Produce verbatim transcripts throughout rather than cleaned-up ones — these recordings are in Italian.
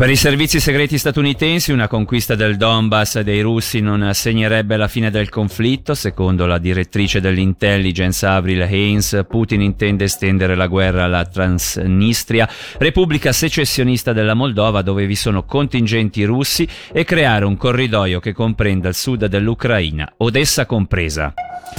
Per i servizi segreti statunitensi una conquista del Donbass dei russi non segnerebbe la fine del conflitto. Secondo la direttrice dell'intelligence Avril Haines, Putin intende estendere la guerra alla Transnistria, repubblica secessionista della Moldova dove vi sono contingenti russi, e creare un corridoio che comprenda il sud dell'Ucraina, Odessa compresa.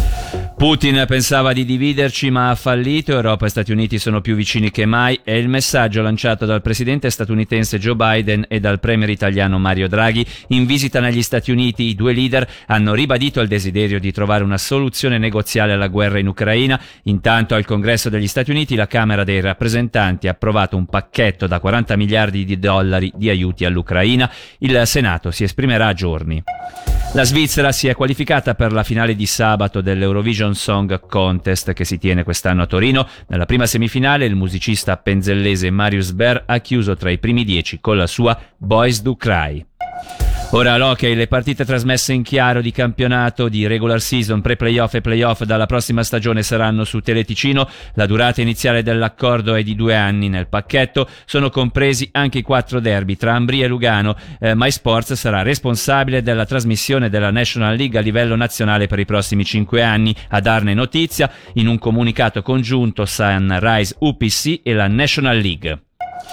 Putin pensava di dividerci ma ha fallito, Europa e Stati Uniti sono più vicini che mai, è il messaggio lanciato dal presidente statunitense Joe Biden e dal premier italiano Mario Draghi. In visita negli Stati Uniti i due leader hanno ribadito il desiderio di trovare una soluzione negoziale alla guerra in Ucraina. Intanto al Congresso degli Stati Uniti la Camera dei rappresentanti ha approvato un pacchetto da quaranta miliardi di dollari di aiuti all'Ucraina. Il Senato si esprimerà a giorni. La Svizzera si è qualificata per la finale di sabato dell'Eurovision Song Contest che si tiene quest'anno a Torino. Nella prima semifinale il musicista penzellese Marius Baer ha chiuso tra i primi dieci con la sua Boys Do Cry. Ora l'hockey, le partite trasmesse in chiaro di campionato, di regular season, pre-playoff e playoff dalla prossima stagione saranno su Teleticino. La durata iniziale dell'accordo è di due anni. Nel pacchetto sono compresi anche i quattro derby tra Ambrì e Lugano. Eh, MySports sarà responsabile della trasmissione della National League a livello nazionale per i prossimi cinque anni. A darne notizia in un comunicato congiunto Sunrise U P C e la National League.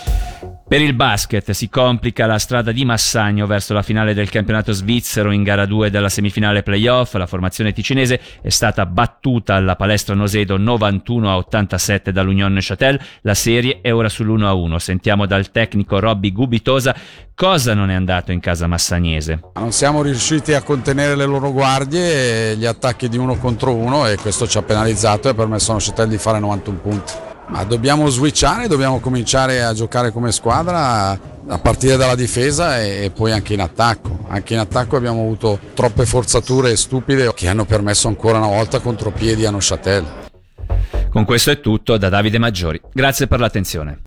Per il basket si complica la strada di Massagno verso la finale del campionato svizzero. In gara due della semifinale playoff la formazione ticinese è stata battuta alla Palestra Nosedo novantuno a ottantasette dall'Union Neuchâtel. La serie è ora sull'uno a uno. Sentiamo dal tecnico Robby Gubitosa cosa non è andato in casa massagnese. Non siamo riusciti a contenere le loro guardie e gli attacchi di uno contro uno, e questo ci ha penalizzato e ha permesso a Neuchâtel di fare novantuno punti. Ma dobbiamo switchare, dobbiamo cominciare a giocare come squadra a partire dalla difesa e poi anche in attacco. Anche in attacco abbiamo avuto troppe forzature stupide che hanno permesso ancora una volta contropiedi a Neuchâtel. Con questo è tutto da Davide Maggiori. Grazie per l'attenzione.